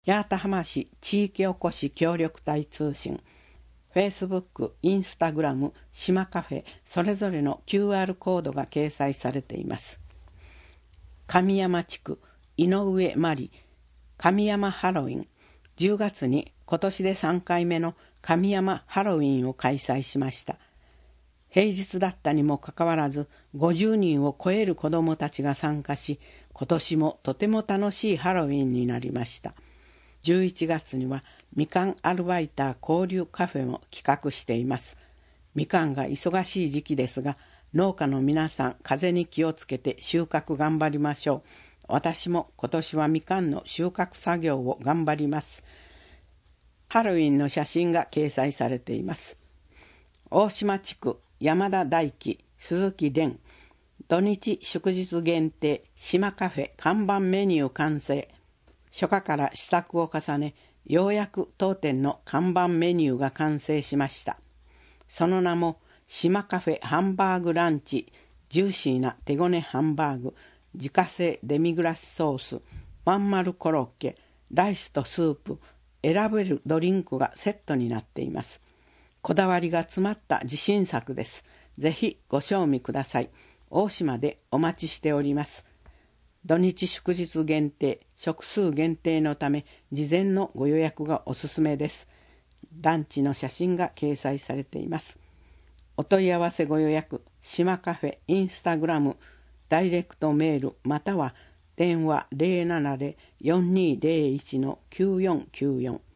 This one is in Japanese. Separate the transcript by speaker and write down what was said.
Speaker 1: 八幡浜市地域おこし協力隊通信、Facebook、Instagram、島カフェそれぞれの QR コードが掲載されています。神山地区井上真理神山ハロウィン、10月に今年で3回目の神山ハロウィンを開催しました。平日だったにもかかわらず50人を超える子どもたちが参加し、今年もとても楽しいハロウィンになりました。11月にはみかんアルバイター交流カフェも企画しています。みかんが忙しい時期ですが、農家の皆さん風に気をつけて収穫頑張りましょう。私も今年はみかんの収穫作業を頑張ります。ハロウィンの写真が掲載されています。大島地区山田大輝鈴木蓮、土日祝日限定島カフェ看板メニュー完成。初夏から試作を重ね、ようやく当店の看板メニューが完成しました。その名も島カフェハンバーグランチ、ジューシーな手ごねハンバーグ、自家製デミグラスソース、まん丸コロッケ、ライスとスープ、選べるドリンクがセットになっています。こだわりが詰まった自信作です。ぜひご賞味ください。大島でお待ちしております。土日祝日限定、食数限定のため事前のご予約がおすすめです。ランチの写真が掲載されています。お問い合わせご予約、島カフェ、インスタグラム、ダイレクトメールまたは電話 070-4201-9494